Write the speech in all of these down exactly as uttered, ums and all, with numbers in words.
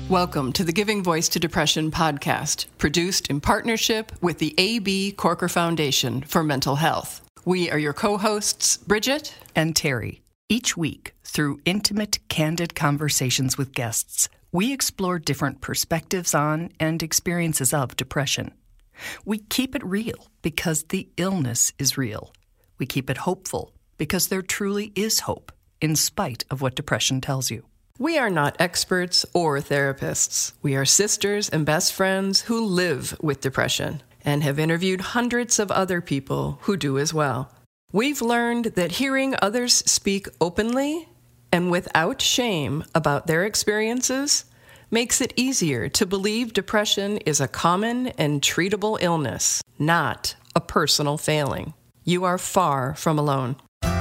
Welcome to the Giving Voice to Depression podcast, produced in partnership with the A B Corker Foundation for Mental Health. We are your co-hosts, Bridget and Terry. Each week, through intimate, candid conversations with guests, we explore different perspectives on and experiences of depression. We keep it real because the illness is real. We keep it hopeful because there truly is hope, in spite of what depression tells you. We are not experts or therapists. We are sisters and best friends who live with depression and have interviewed hundreds of other people who do as well. We've learned that hearing others speak openly and without shame about their experiences makes it easier to believe depression is a common and treatable illness, not a personal failing. You are far from alone.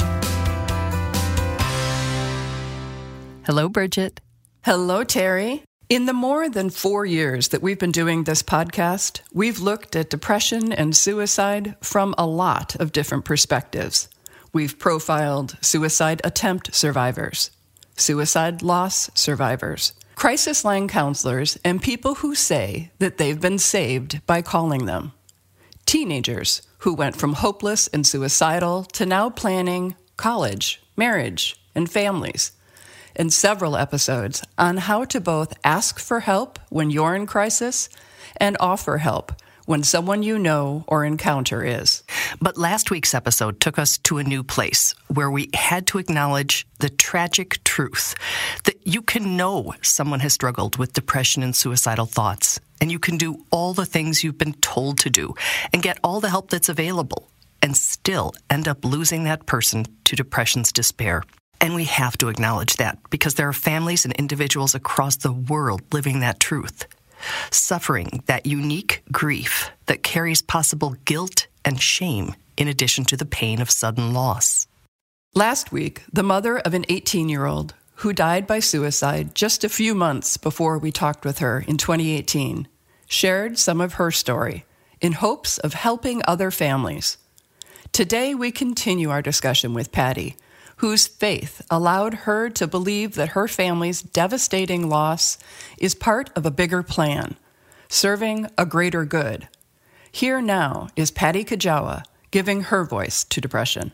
Hello, Bridget. Hello, Terry. In the more than four years that we've been doing this podcast, we've looked at depression and suicide from a lot of different perspectives. We've profiled suicide attempt survivors, suicide loss survivors, crisis line counselors, and people who say that they've been saved by calling them, teenagers who went from hopeless and suicidal to now planning college, marriage, and families, and several episodes on how to both ask for help when you're in crisis and offer help when someone you know or encounter is. But last week's episode took us to a new place where we had to acknowledge the tragic truth that you can know someone has struggled with depression and suicidal thoughts, and you can do all the things you've been told to do and get all the help that's available and still end up losing that person to depression's despair. And we have to acknowledge that because there are families and individuals across the world living that truth, suffering that unique grief that carries possible guilt and shame in addition to the pain of sudden loss. Last week, the mother of an eighteen-year-old who died by suicide just a few months before we talked with her in twenty eighteen shared some of her story in hopes of helping other families. Today, we continue our discussion with Patty, whose faith allowed her to believe that her family's devastating loss is part of a bigger plan, serving a greater good. Here now is Patty Kajawa giving her voice to depression.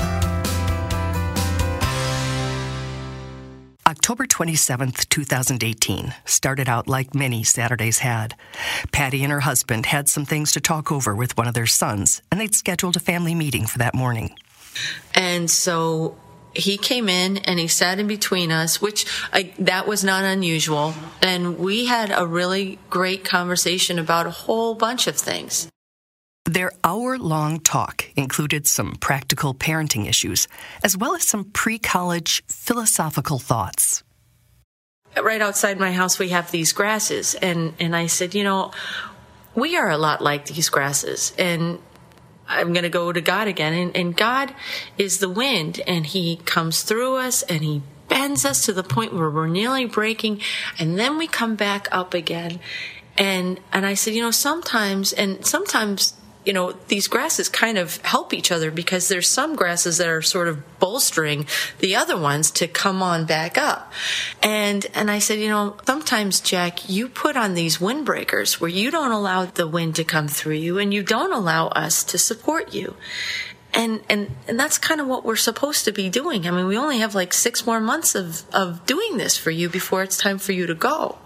October twenty-seventh, twenty eighteen started out like many Saturdays had. Patty and her husband had some things to talk over with one of their sons, and they'd scheduled a family meeting for that morning. And so he came in and he sat in between us, which I, that was not unusual. And we had a really great conversation about a whole bunch of things. Their hour-long talk included some practical parenting issues, as well as some pre-college philosophical thoughts. Right outside my house, we have these grasses. And, and I said, you know, we are a lot like these grasses. And I'm going to go to God again. And, and God is the wind, and he comes through us and he bends us to the point where we're nearly breaking. And then we come back up again. And, and I said, you know, sometimes, and sometimes, you know, these grasses kind of help each other because there's some grasses that are sort of bolstering the other ones to come on back up. And and I said, you know, sometimes, Jack, you put on these windbreakers where you don't allow the wind to come through you and you don't allow us to support you. And and and that's kind of what we're supposed to be doing. I mean, we only have like six more months of, of doing this for you before it's time for you to go.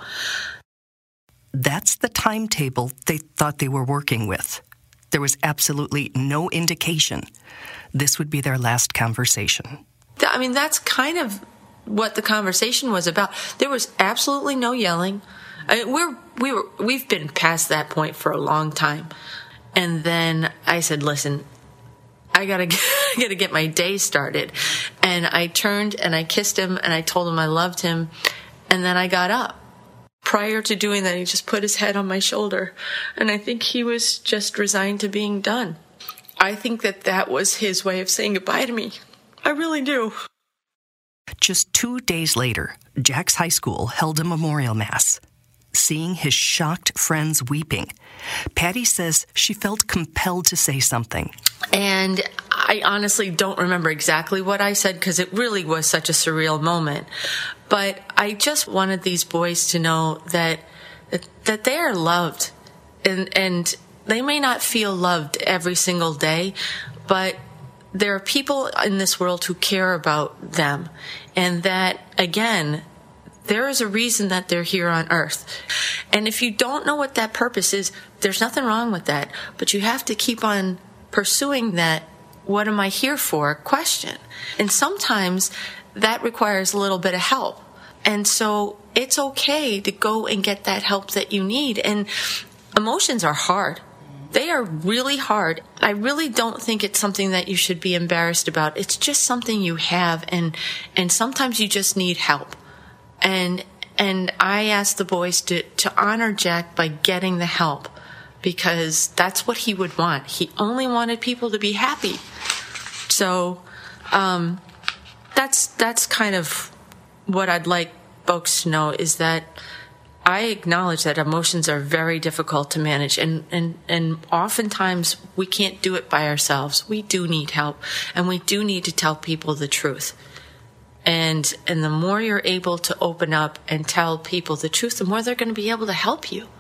That's the timetable they thought they were working with. There was absolutely no indication this would be their last conversation. I mean, that's kind of what the conversation was about. There was absolutely no yelling. I mean, we're we were we've been past that point for a long time. And then I said, "Listen, I gotta get, I gotta get my day started." And I turned and I kissed him and I told him I loved him. And then I got up. Prior to doing that, he just put his head on my shoulder. And I think he was just resigned to being done. I think that that was his way of saying goodbye to me. I really do. Just two days later, Jack's high school held a memorial mass. Seeing his shocked friends weeping, Patty says she felt compelled to say something. And I I honestly don't remember exactly what I said because it really was such a surreal moment. But I just wanted these boys to know that that, that they are loved. And, and they may not feel loved every single day, but there are people in this world who care about them. And that, again, there is a reason that they're here on earth. And if you don't know what that purpose is, there's nothing wrong with that. But you have to keep on pursuing that, what am I here for, question. And sometimes that requires a little bit of help. And so it's okay to go and get that help that you need. And emotions are hard. They are really hard. I really don't think it's something that you should be embarrassed about. It's just something you have, and and sometimes you just need help. And and I asked the boys to, to honor Jack by getting the help, because that's what he would want. He only wanted people to be happy. So um, that's that's kind of what I'd like folks to know, is that I acknowledge that emotions are very difficult to manage, and, and, and oftentimes we can't do it by ourselves. We do need help, and we do need to tell people the truth. And and the more you're able to open up and tell people the truth, the more they're going to be able to help you.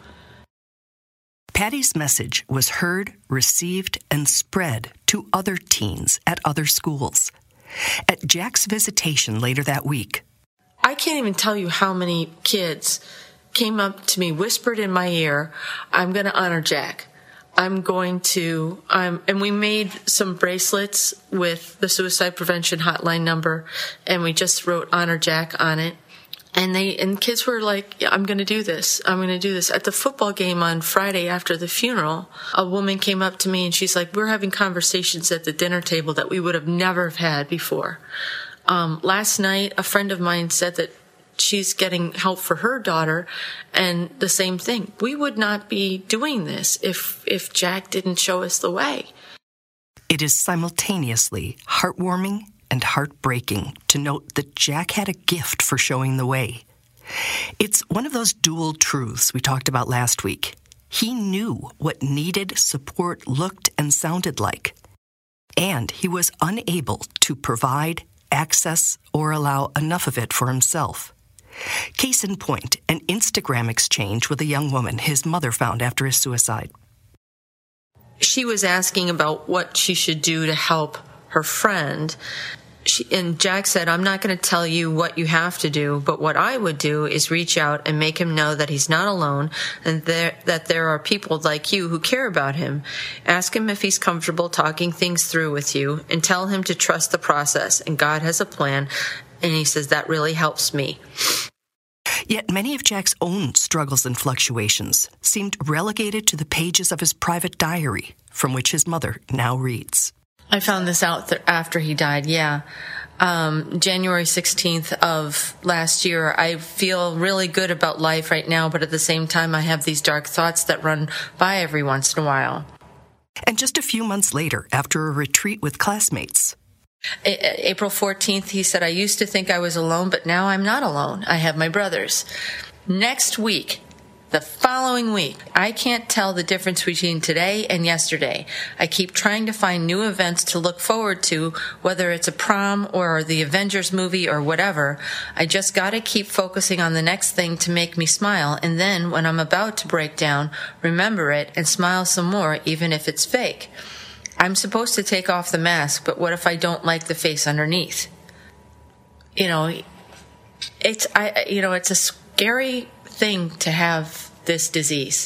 Patty's message was heard, received, and spread to other teens at other schools. At Jack's visitation later that week, I can't even tell you how many kids came up to me, whispered in my ear, I'm going to honor Jack. I'm going to, um, and we made some bracelets with the suicide prevention hotline number, and we just wrote honor Jack on it. And they, and kids were like, yeah, I'm going to do this. I'm going to do this. At the football game on Friday after the funeral, a woman came up to me and she's like, we're having conversations at the dinner table that we would have never have had before. Um, last night, a friend of mine said that she's getting help for her daughter, and the same thing. We would not be doing this if if Jack didn't show us the way. It is simultaneously heartwarming and heartbreaking to note that Jack had a gift for showing the way. It's one of those dual truths we talked about last week. He knew what needed support looked and sounded like, and he was unable to provide, access, or allow enough of it for himself. Case in point, an Instagram exchange with a young woman his mother found after his suicide. She was asking about what she should do to help her friend. She, and Jack said, I'm not going to tell you what you have to do, but what I would do is reach out and make him know that he's not alone, and there, that there are people like you who care about him. Ask him if he's comfortable talking things through with you, and tell him to trust the process, and God has a plan. And he says, that really helps me. Yet many of Jack's own struggles and fluctuations seemed relegated to the pages of his private diary, from which his mother now reads. I found this out th- after he died, yeah. Um, January sixteenth of last year. I feel really good about life right now, but at the same time, I have these dark thoughts that run by every once in a while. And just a few months later, after a retreat with classmates, A- April fourteenth, he said, I used to think I was alone, but now I'm not alone. I have my brothers. Next week, the following week, I can't tell the difference between today and yesterday. I keep trying to find new events to look forward to, whether it's a prom or the Avengers movie or whatever. I just gotta keep focusing on the next thing to make me smile, and then when I'm about to break down, remember it and smile some more, even if it's fake. I'm supposed to take off the mask, but what if I don't like the face underneath? You know, it's I you know, it's a scary thing to have this disease.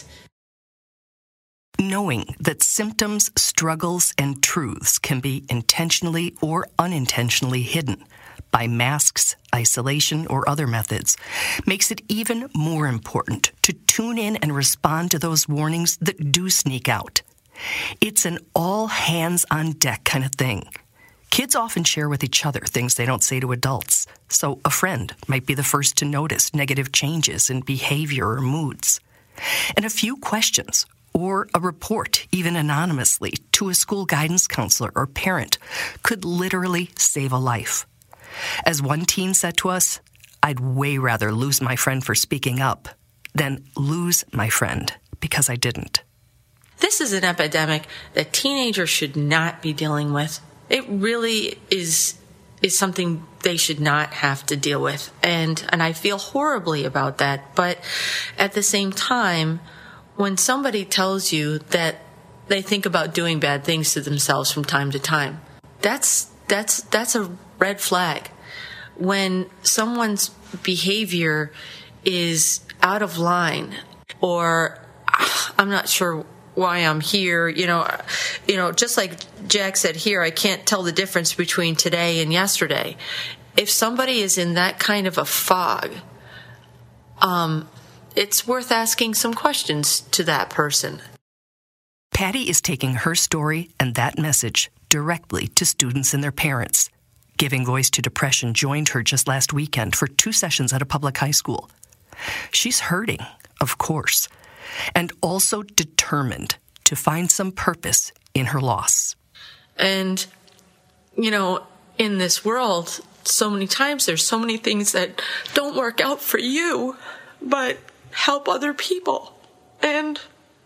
Knowing that symptoms, struggles, and truths can be intentionally or unintentionally hidden by masks, isolation, or other methods makes it even more important to tune in and respond to those warnings that do sneak out. It's an all-hands-on-deck kind of thing. Kids often share with each other things they don't say to adults, so a friend might be the first to notice negative changes in behavior or moods. And a few questions, or a report, even anonymously, to a school guidance counselor or parent could literally save a life. As one teen said to us, I'd way rather lose my friend for speaking up than lose my friend because I didn't. This is an epidemic that teenagers should not be dealing with. It really is is something they should not have to deal with. And and I feel horribly about that. But at the same time, when somebody tells you that they think about doing bad things to themselves from time to time, that's that's that's a red flag. When someone's behavior is out of line, or I'm not sure why I'm here, you know, you know, just like Jack said here, I can't tell the difference between today and yesterday. If somebody is in that kind of a fog, um, it's worth asking some questions to that person. Patty is taking her story and that message directly to students and their parents. Giving Voice to Depression joined her just last weekend for two sessions at a public high school. She's hurting, of course, and also determined to find some purpose in her loss. And, you know, in this world, so many times there's so many things that don't work out for you, but help other people. And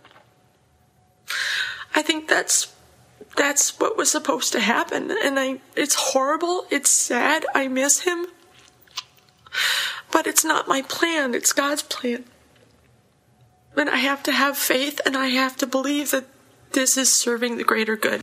I think that's that's what was supposed to happen. And I it's horrible, it's sad, I miss him. But it's not my plan, it's God's plan. And I have to have faith, and I have to believe that this is serving the greater good.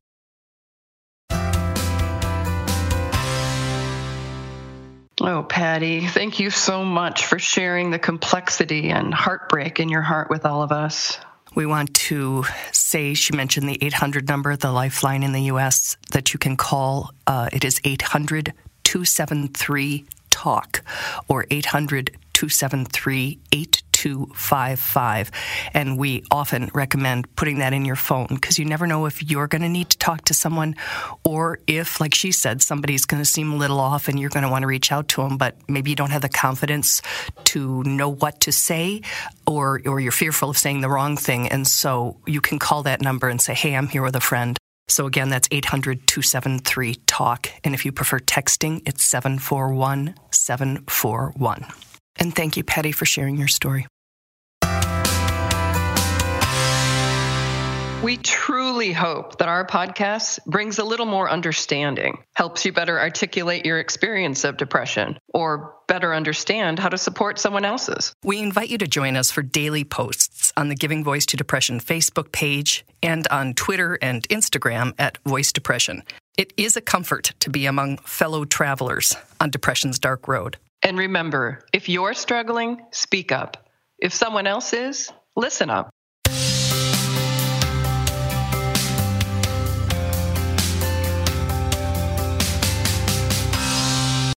Oh, Patty, thank you so much for sharing the complexity and heartbreak in your heart with all of us. We want to say, she mentioned the eight hundred number, the Lifeline in the U S, that you can call. Uh, it is eight hundred, two seven three, TALK or eight hundred, two seven three, eight two five five. And we often recommend putting that in your phone because you never know if you're going to need to talk to someone or if, like she said, somebody's going to seem a little off and you're going to want to reach out to them, but maybe you don't have the confidence to know what to say, or, or you're fearful of saying the wrong thing. And so you can call that number and say, hey, I'm here with a friend. So again, that's eight hundred, two seven three, TALK. And if you prefer texting, it's seven four one, seven four one. And thank you, Patty, for sharing your story. We truly hope that our podcast brings a little more understanding, helps you better articulate your experience of depression, or better understand how to support someone else's. We invite you to join us for daily posts on the Giving Voice to Depression Facebook page and on Twitter and Instagram at Voice Depression. It is a comfort to be among fellow travelers on depression's dark road. And remember, if you're struggling, speak up. If someone else is, listen up.